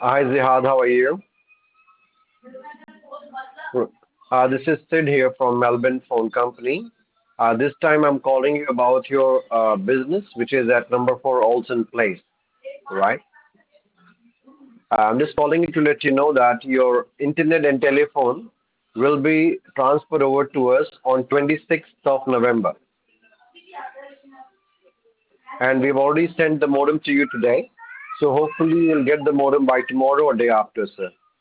Hi Zihad, how are you? This is Sid here from Melbourne Phone Company. This time I'm calling you about your business, which is at number 4 Olsen Place, right? I'm just calling you to let you know that your internet and telephone will be transferred over to us on 26th of November. And we've already sent the modem to you today. So hopefully you'll get the modem by tomorrow or day after, sir.